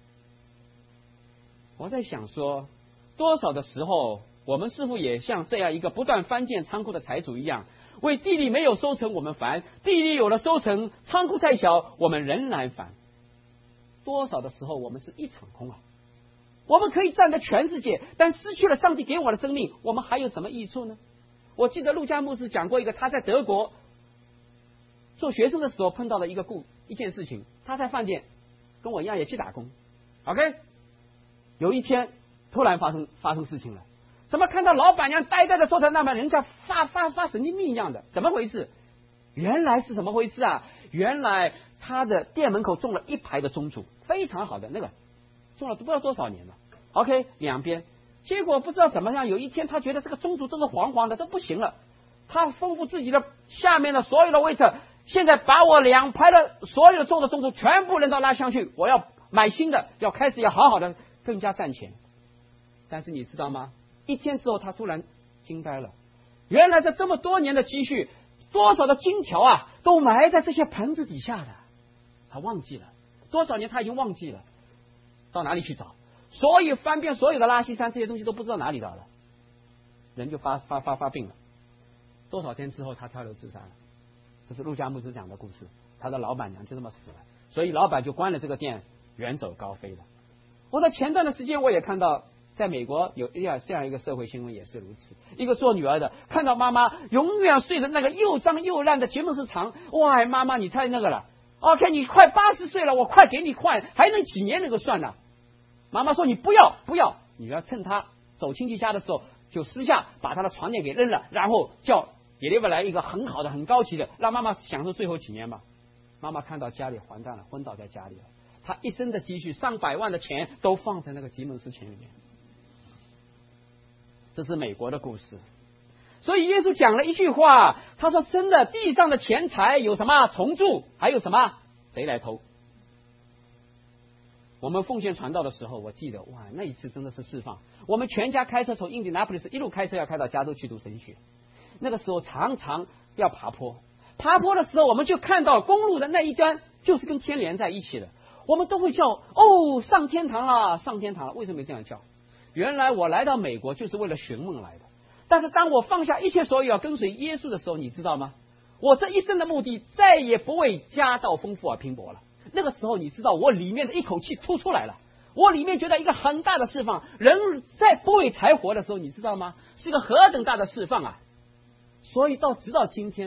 我在想说，多少的时候我们似乎也像这样一个不断翻建仓库的财主一样，为地里没有收成我们烦，地里有了收成，仓库再小我们仍然烦。多少的时候我们是一场空啊！我们可以占得全世界，但失去了上帝给我的生命，我们还有什么益处呢？我记得陆家牧师讲过一个，他在德国做学生的时候碰到了一件事情，他在饭店跟我一样也去打工 ，OK， 有一天突然发生事情了，怎么看到老板娘呆呆的坐在那边，人家发神经病一样的，怎么回事？原来是怎么回事啊？原来他的店门口种了一排的棕竹，非常好的那个，种了不知道多少年了 ，OK， 两边，结果不知道怎么样，有一天他觉得这个棕竹都是黄黄的，这不行了，他吩咐自己的下面的所有的位置，现在把我两排的所有的种的棕竹全部扔到拉箱去，我要买新的，要好好的更加赚钱。但是你知道吗？一天之后他突然惊呆了，原来这么多年的积蓄，多少的金条啊，都埋在这些盆子底下的，他忘记了多少年，他已经忘记了到哪里去找，所以翻遍所有的垃圾山，这些东西都不知道哪里到了，人就发病了。多少天之后他跳楼自杀了。这是陆家牧师讲的故事，他的老板娘就这么死了，所以老板就关了这个店，远走高飞了。我在前段的时间我也看到，在美国有这样一个社会新闻也是如此，一个做女儿的看到妈妈永远睡的那个又脏又烂的杰梦斯床，哇，妈妈你太那个了 ，OK， 你快80岁了，我快给你换，还能几年能够算呢？妈妈说你不要，女儿趁他走亲戚家的时候，就私下把他的床垫给扔了，然后叫deliver来一个很好的很高级的，让妈妈享受最后几年吧。妈妈看到家里完蛋了，昏倒在家里了，她一生的积蓄上百万的钱都放在那个吉蒙斯钱里面。这是美国的故事。所以耶稣讲了一句话，他说生的地上的钱财有什么？虫蛀，还有什么？贼来偷。我们奉献传道的时候，我记得哇，那一次真的是释放。我们全家开车从印第安普利斯一路开车要开到加州去读神学，那个时候常常要爬坡的时候，我们就看到公路的那一端就是跟天连在一起的，我们都会叫哦，上天堂了，上天堂了。为什么这样叫？原来我来到美国就是为了寻梦来的，但是当我放下一切所有要跟随耶稣的时候，你知道吗？我这一生的目的再也不为家道丰富而拼搏了。那个时候你知道我里面的一口气吐出来了，我里面觉得一个很大的释放。人在不为财活的时候，你知道吗？是一个何等大的释放啊！ 所以直到今天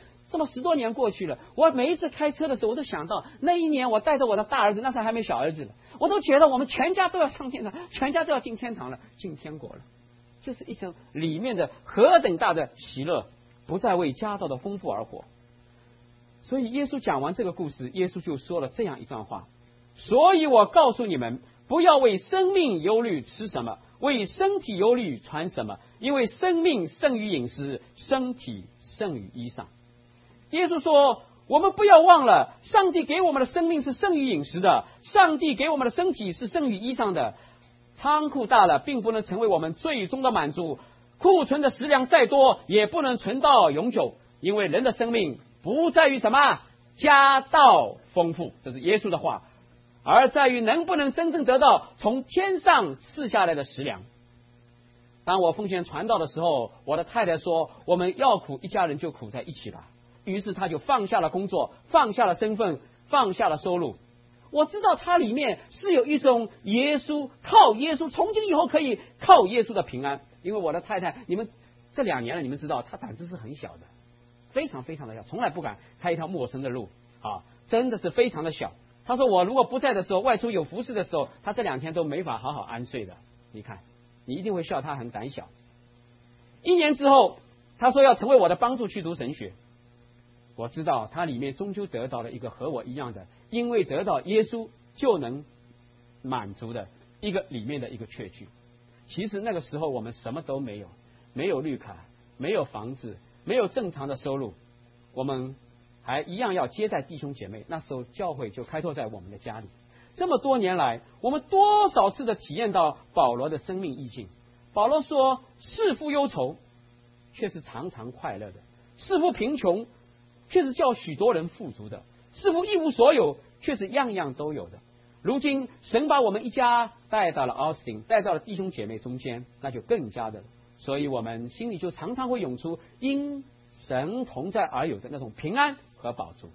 10多年过去了，我每一次开车的时候，我都想到那一年我带着我的大儿子，那时候还没小儿子了，我都觉得我们全家都要上天堂，全家都要进天堂了，进天国了。就是一生里面的何等大的喜乐，不再为家道的丰富而活。所以耶稣讲完这个故事，耶稣就说了这样一段话：所以我告诉你们，不要为生命忧虑吃什么，为身体忧虑穿什么，因为生命胜于饮食，身体胜于衣裳。耶稣说，我们不要忘了，上帝给我们的生命是胜于饮食的，上帝给我们的身体是胜于衣裳的。仓库大了，并不能成为我们最终的满足，库存的食粮再多，也不能存到永久，因为人的生命不在于什么家道丰富，这是耶稣的话，而在于能不能真正得到从天上赐下来的食粮。当我奉献传道的时候，我的太太说，我们要苦一家人就苦在一起吧。于是他就放下了工作，放下了身份，放下了收入。我知道它里面是有一种靠耶稣，从今以后可以靠耶稣的平安。因为我的太太，你们这2年了，你们知道她胆子是很小的，非常非常的小，从来不敢开一条陌生的路啊，真的是非常的小。她说我如果不在的时候，外出有服侍的时候，她这2天都没法好好安睡的。你看，你一定会笑她很胆小。1年之后，她说要成为我的帮助去读神学。我知道他里面终究得到了一个和我一样的，因为得到耶稣就能满足的一个里面的一个确据。其实那个时候我们什么都没有，没有绿卡，没有房子，没有正常的收入，我们还一样要接待弟兄姐妹。那时候教会就开拓在我们的家里。这么多年来，我们多少次的体验到保罗的生命意境。保罗说，世夫忧愁，却是常常快乐的；世夫贫穷，却是叫许多人富足的；似乎一无所有，却是样样都有的。如今神把我们一家带到了奥斯汀，带到了弟兄姐妹中间，那就更加的，所以我们心里就常常会涌出因神同在而有的那种平安和饱足。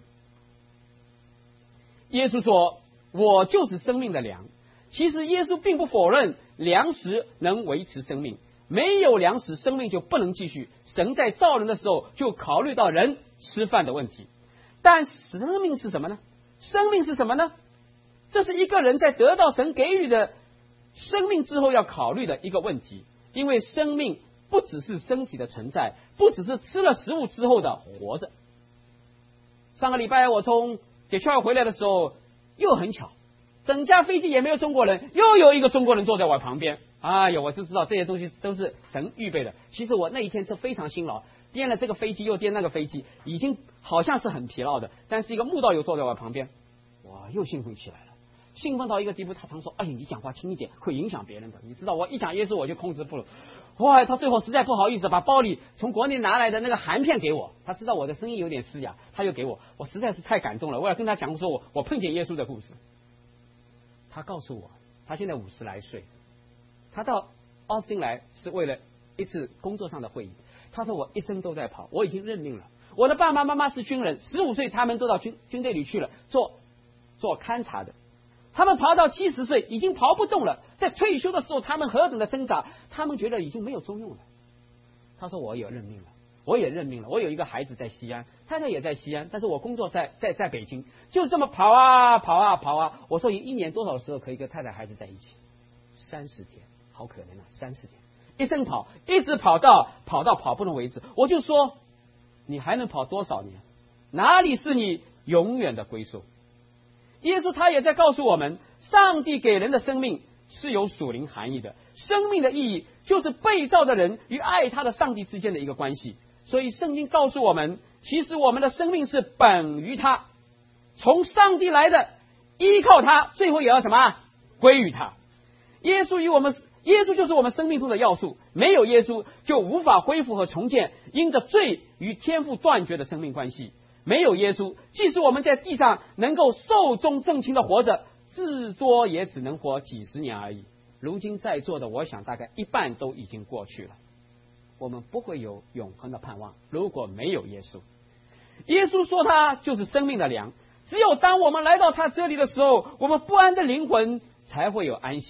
耶稣说，我就是生命的粮。其实耶稣并不否认粮食能维持生命，没有粮食，生命就不能继续。神在造人的时候就考虑到人吃饭的问题。但生命是什么呢？生命是什么呢？这是一个人在得到神给予的生命之后要考虑的一个问题。因为生命不只是身体的存在，不只是吃了食物之后的活着。上个礼拜我从铁圈回来的时候，又很巧，整架飞机也没有中国人，又有一个中国人坐在我旁边。哎呦，我就知道这些东西都是神预备的。其实我那一天是非常辛劳，颠了这个飞机又颠那个飞机，已经好像是很疲劳的，但是一个慕道友坐在我旁边，哇，又兴奋起来了。兴奋到一个地步，他常说，哎，你讲话轻一点，会影响别人的。你知道我一讲耶稣我就控制不了。哇，他最后实在不好意思，把包里从国内拿来的那个含片给我。他知道我的声音有点嘶哑，他又给我，我实在是太感动了。我要跟他讲说我碰见耶稣的故事。他告诉我，他现在50来岁，他到奥斯汀来是为了一次工作上的会议。他说我一生都在跑，我已经认命了。我的爸爸妈妈是军人，15岁他们都到军队里去了，做勘察的。他们跑到70岁已经跑不动了，在退休的时候他们何等的挣扎，他们觉得已经没有作用了。他说我也认命了，我也认命了。我有一个孩子在西安，太太也在西安，但是我工作在北京，就这么跑啊跑啊跑啊。我说一年多少时候可以跟太太孩子在一起？30天，好可怜啊，30天，一生跑，一直跑到跑不动为止。我就说你还能跑多少年？哪里是你永远的归宿？耶稣他也在告诉我们，上帝给人的生命是有属灵含义的。生命的意义就是被造的人与爱他的上帝之间的一个关系。所以圣经告诉我们，其实我们的生命是本于他，从上帝来的，依靠他，最后也要什么？归于他。耶稣就是我们生命中的要素，没有耶稣就无法恢复和重建因着罪与天父断绝的生命关系。没有耶稣，即使我们在地上能够寿终正寝的活着，至多也只能活几十年而已。如今在座的，我想大概一半都已经过去了。我们不会有永恒的盼望，如果没有耶稣。耶稣说他就是生命的粮，只有当我们来到他这里的时候，我们不安的灵魂才会有安息，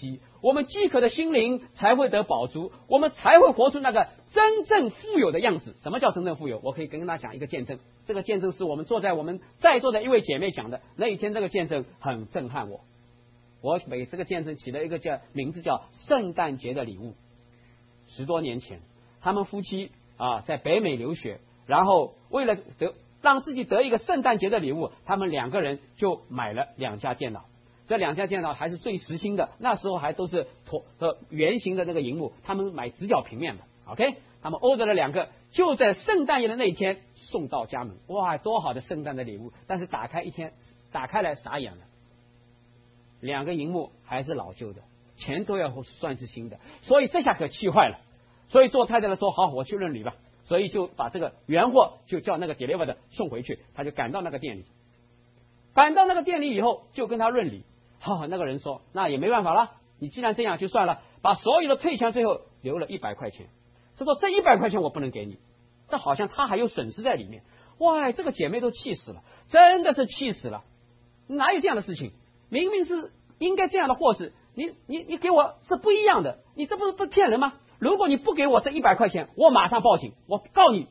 我们饥渴的心灵才会得饱足，我们才会活出那个真正富有的样子。什么叫真正富有？我可以跟大家讲一个见证，这个见证是我们在座的一位姐妹讲的。那一天这个见证很震撼我，我给这个见证起了一个名字叫圣诞节的礼物。10多年前，他们夫妻在北美留学，然后为了让自己得一个圣诞节的礼物，他们2个人就买了2架电脑。这2架电脑还是最时兴的，那时候还都是圆形的那个荧幕，他们买直角平面的。OK， 他们 order 了2个，就在圣诞夜的那一天送到家门。哇，多好的圣诞的礼物！但是打开来傻眼了，2个荧幕还是老旧的，钱都要算是新的，所以这下可气坏了。所以做太太的说：“好，我去认理吧。”所以就把这个原货就叫那个 deliver 的送回去，他就赶到那个店里。赶到那个店里以后，就跟他论理。那个人说：“那也没办法了，你既然这样就算了，把所有的退钱，最后留了100块钱。他说这100块钱我不能给你，这好像他还有损失在里面。”哇，这个姐妹都气死了，真的是气死了！哪有这样的事情？明明是应该这样的货色，你给我是不一样的，你这不是骗人吗？如果你不给我这100块钱，我马上报警，我告你。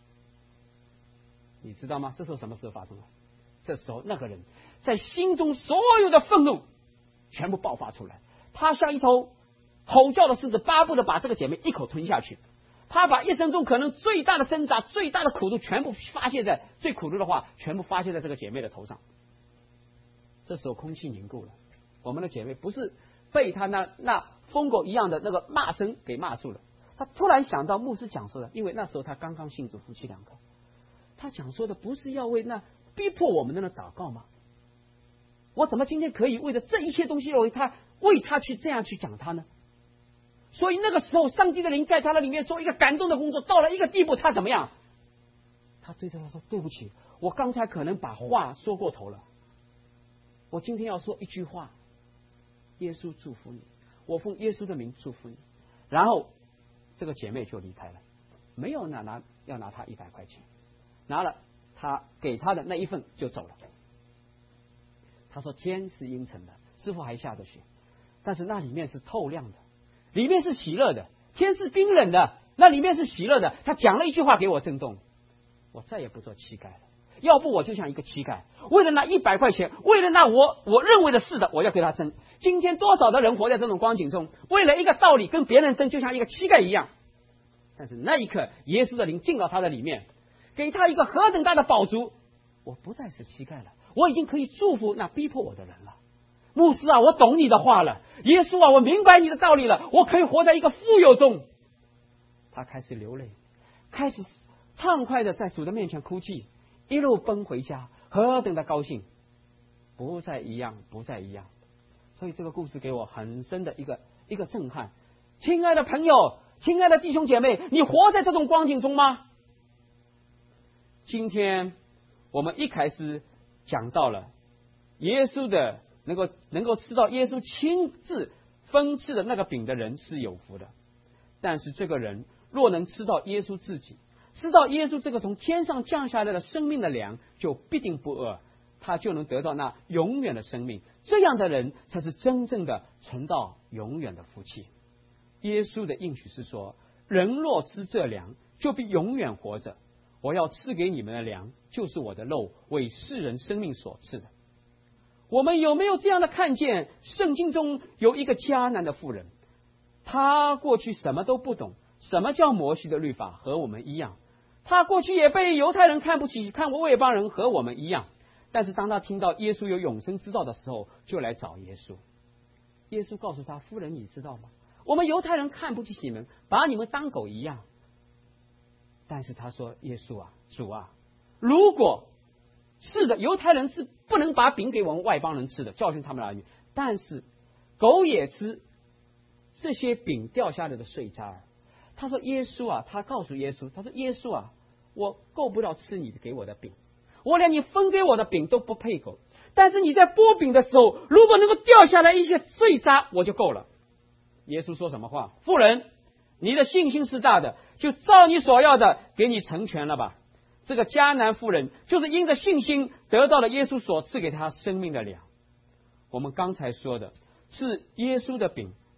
你知道吗？这时候什么事发生了？这时候那个人在心中所有的愤怒全部爆发出来，他像一头吼叫的狮子，巴不得把这个姐妹一口吞下去。他把一生中可能最大的挣扎、最大的苦毒全部发泄在最苦毒的话，全部发泄在这个姐妹的头上。这时候空气凝固了，我们的姐妹不是被他那疯狗一样的那个骂声给骂住了，他突然想到牧师讲说的，因为那时候他刚刚信主，夫妻2个，他讲说的不是要为那逼迫我们的人祷告吗？我怎么今天可以为了这一切东西为他去这样去讲他呢？所以那个时候上帝的灵在他的里面做一个感动的工作，到了一个地步，他怎么样？他对着他说：“对不起，我刚才可能把话说过头了，我今天要说一句话，耶稣祝福你，我奉耶稣的名祝福你。”然后这个姐妹就离开了，没有要拿他100块钱，拿了他给他的那一份就走了。他说天是阴沉的，师傅还下着雪，但是那里面是透亮的，里面是喜乐的。天是冰冷的，那里面是喜乐的。他讲了一句话给我震动，我再也不做乞丐了。要不我就像一个乞丐，为了那100块钱，为了那我认为的是的，我要跟他争。今天多少的人活在这种光景中，为了一个道理跟别人争，就像一个乞丐一样。但是那一刻，耶稣的灵进到他的里面，给他一个何等大的宝足！我不再是乞丐了，我已经可以祝福那逼迫我的人了。牧师啊，我懂你的话了，耶稣啊，我明白你的道理了，我可以活在一个富有中。他开始流泪，开始畅快的在主的面前哭泣，一路奔回家，何等的高兴！不再一样，不再一样。所以这个故事给我很深的一个震撼。亲爱的朋友，亲爱的弟兄姐妹，你活在这种光景中吗？今天我们一开始讲到了耶稣的能够吃到耶稣亲自分赐的那个饼的人是有福的，但是这个人若能吃到耶稣自己，吃到耶稣这个从天上降下来的生命的粮，就必定不饿，他就能得到那永远的生命。这样的人才是真正的存到永远的福气。耶稣的应许是说，人若吃这粮，就必永远活着。我要赐给你们的粮，就是我的肉，为世人生命所赐的。我们有没有这样的看见？圣经中有一个迦南的妇人，她过去什么都不懂，什么叫摩西的律法，和我们一样。她过去也被犹太人看不起，看外邦人，和我们一样。但是当她听到耶稣有永生之道的时候，就来找耶稣。耶稣告诉她：夫人，你知道吗？我们犹太人看不起你们，把你们当狗一样。但是他说：耶稣啊，主啊，如果是的，犹太人是不能把饼给我们外邦人吃的，教训他们的儿女。但是狗也吃这些饼掉下来的碎渣。他说：耶稣啊，他告诉耶稣，他说：耶稣啊，我够不到吃你给我的饼，我连你分给我的饼都不配狗。但是你在剥饼的时候，如果能够掉下来一些碎渣，我就够了。耶稣说什么话？妇人，你的信心是大的，就照你所要的给你成全了吧。这个迦南妇人就是因着信心得到了耶稣所赐给他生命的粮。我们刚才说的是耶稣的饼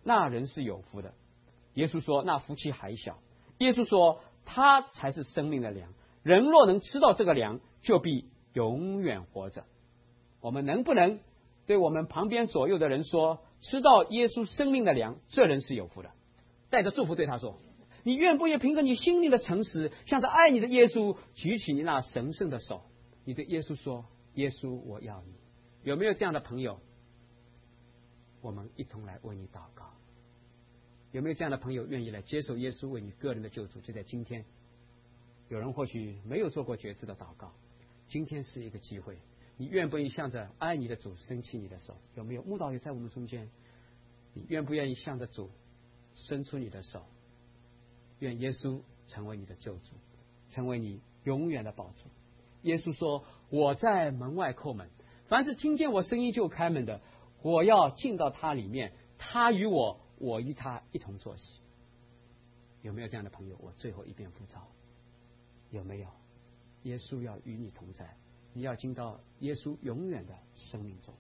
那人是有福的。耶稣说那福气还小。耶稣说他才是生命的粮，人若能吃到这个粮，就必永远活着。我们能不能对我们旁边左右的人说，吃到耶稣生命的粮，这人是有福的？带着祝福对他说，你愿不愿凭着你心灵的诚实，向着爱你的耶稣举起你那神圣的手，你对耶稣说，耶稣我要你。有没有这样的朋友？我们一同来为你祷告。有没有这样的朋友愿意来接受耶稣为你个人的救主？就在今天。有人或许没有做过决志的祷告，今天是一个机会，你愿不愿意向着爱你的主伸起你的手？有没有牧导也在我们中间？你愿不愿意向着主伸出你的手？愿耶稣成为你的救主，成为你永远的宝座。耶稣说，我在门外叩门，凡是听见我声音就开门的，我要进到他里面，他与我，我与他一同坐席。有没有这样的朋友？我最后一遍呼召，有没有？耶稣要与你同在，你要进到耶稣永远的生命中。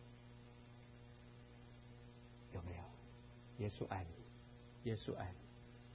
有没有？耶稣爱你，耶稣爱你。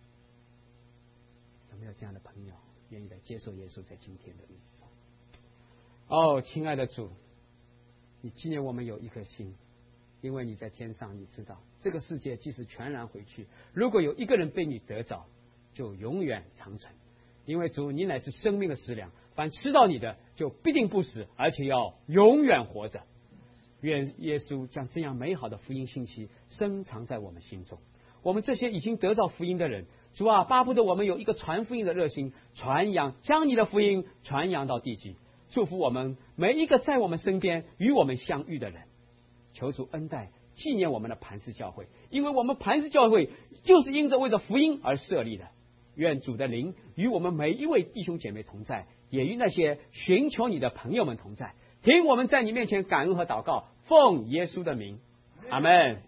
有没有这样的朋友愿意来接受耶稣在今天的日子中？哦，亲爱的主，你纪念我们有一颗心，因为你在天上，你知道这个世界即使全然回去，如果有一个人被你得着，就永远长存。因为主，你乃是生命的食粮，凡吃到你的就必定不死，而且要永远活着。愿耶稣将这样美好的福音信息深藏在我们心中。我们这些已经得到福音的人，主啊，巴不得我们有一个传福音的热心，传扬将你的福音传扬到地极。祝福我们每一个在我们身边与我们相遇的人。求主恩待纪念我们的磐石教会，因为我们磐石教会就是因着为着福音而设立的。愿主的灵与我们每一位弟兄姐妹同在，也与那些寻求你的朋友们同在。听我们在你面前感恩和祷告，奉耶稣的名，阿们。